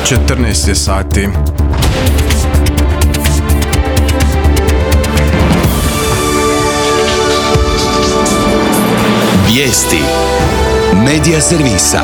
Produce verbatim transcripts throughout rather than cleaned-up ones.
četrnaest je sati. Vijesti Medija servisa.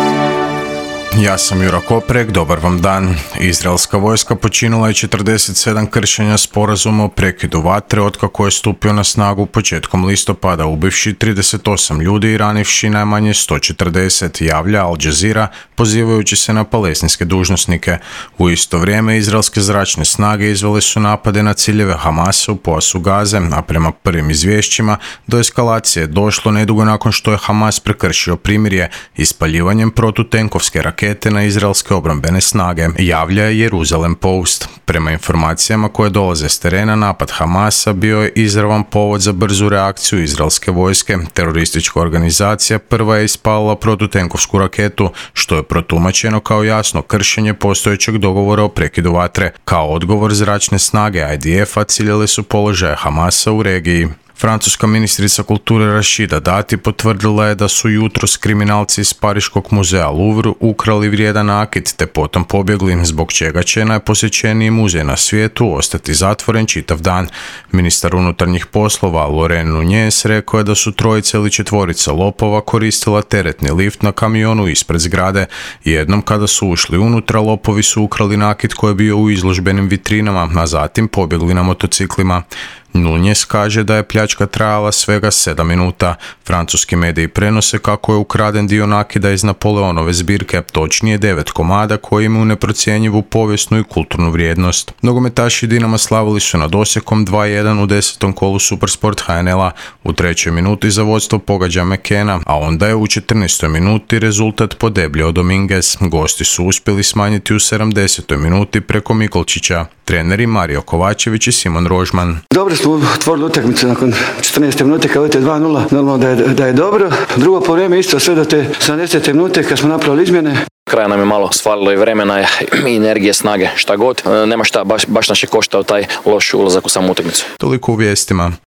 Ja sam Jura Koprek, dobar vam dan. Izraelska vojska počinila je četrdeset sedam kršenja sporazuma o prekidu vatre otkako je stupio na snagu početkom listopada, ubivši trideset osam ljudi i ranivši najmanje sto četrdeset, javlja Al Jazeera pozivajući se na palestinske dužnosnike. U isto vrijeme izraelske zračne snage izvele su napade na ciljeve Hamasa u pojasu Gaze, a prema prvim izvješćima do eskalacije je došlo nedugo nakon što je Hamas prekršio primirje ispaljivanjem protutenkovske rakete na izraelske obrambene snage, javlja Jerusalem Post. Prema informacijama koje dolaze s terena, napad Hamasa bio je izravan povod za brzu reakciju izraelske vojske. Teroristička organizacija prva je ispalila protutenkovsku raketu, što je protumačeno kao jasno kršenje postojećeg dogovora o prekidu vatre. Kao odgovor, zračne snage I D F-a ciljale su položaje Hamasa u regiji. Francuska ministrica kulture Rashida Dati potvrdila je da su jutros kriminalci iz Pariškog muzeja Louvre ukrali vrijedan nakit te potom pobjegli, zbog čega će najposjećeniji muzej na svijetu ostati zatvoren čitav dan. Ministar unutarnjih poslova Laurent Nunez rekao je da su trojica ili četvorica lopova koristila teretni lift na kamionu ispred zgrade. Jednom kada su ušli unutra, lopovi su ukrali nakit koji je bio u izložbenim vitrinama, a zatim pobjegli na motociklima. Nunez kaže da je pljačka trajala svega sedam minuta. Francuski mediji prenose kako je ukraden dio nakida iz Napoleonove zbirke, točnije devet komada koji imaju neprocjenjivu povijesnu i kulturnu vrijednost. Nogometaši Dinama slavili su nad Osijekom dva jedan u desetom kolu Supersport H N L-a. U trećoj minuti za vodstvo pogađa McKenna, a onda je u četrnaestoj minuti rezultat podebljao Dominguez. Gosti su uspjeli smanjiti u sedamdesetoj minuti preko Mikolčića. Treneri Mario Kovačević i Simon Rožman. Dobro smo otvorili utakmicu nakon četrnaeste minute kad vidite dva nula, normalno da je, da je dobro. Drugo po vrijeme isto sve do te sedamdesete minute kad smo napravili izmjene. Kraja nam je malo svalilo i vremena i energije, snage, šta god. Nema šta, baš, baš nas je koštao taj loš ulazak u samu utakmicu. Toliko u vijestima.